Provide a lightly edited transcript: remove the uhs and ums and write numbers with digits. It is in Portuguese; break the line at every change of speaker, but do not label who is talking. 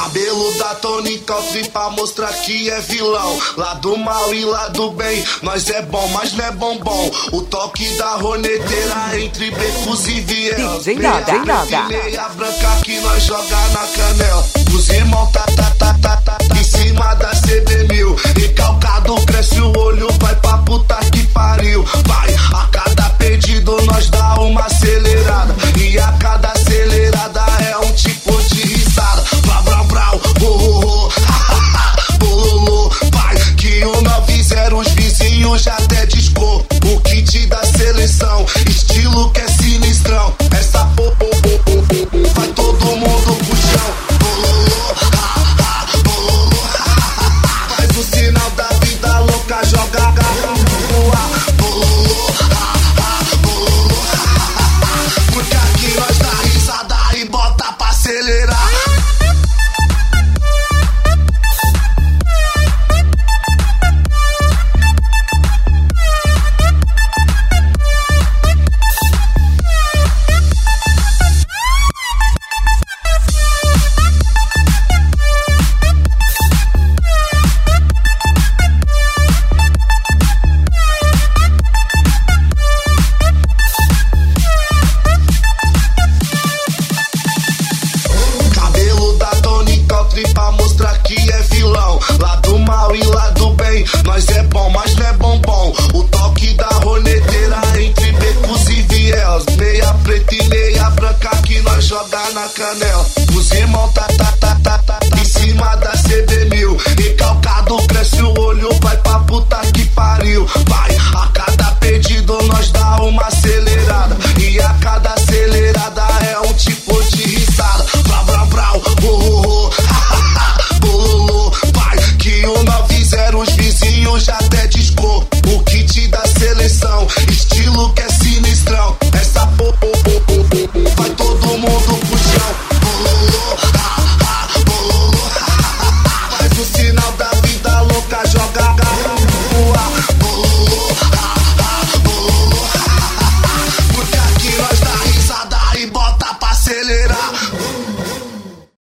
Cabelo da Tony Country pra mostrar que é vilão. Lá do mal e lá do bem, nós é bom, mas não é bombom. O toque da roneteira entre becos e vielas. Meia branca que nós joga na canela. Os irmãos tá em cima da CB1000. Recalcado cresce o olho, vai pra puta que pariu. Vai, a cada pedido nós dá uma acelerada. E a cada acelerada é um tipo de risada. Brau, brau, brau, oh, bololô. Vai, que o 90 os vizinhos já até discou. O kit da seleção, estilo que é sinistrão. Essa vai todo mundo pro chão. Bololô, bololô. Faz o sinal da vida louca, joga a garra no ar. Bololô, bololô. Porque aqui nós dá risada e bota pra acelerar. Pra mostrar que é vilão. Lá do mal e lá do bem, nós é bom, mas não é bombom. O toque da roneteira entre becos e vielas. Meia preta e meia branca que nós joga na canela. Os irmãos tá em cima da CB1000. Recalcado cresce o olho, vai pra puta que pariu. Vai, a cada pedido nós dá uma acelerada. E a cada acelerada é um tipo de risada. Brau, brau, brau, oh, bololô. Vai, que o 90 os vizinhos já até discou. O kit da seleção, estilo que é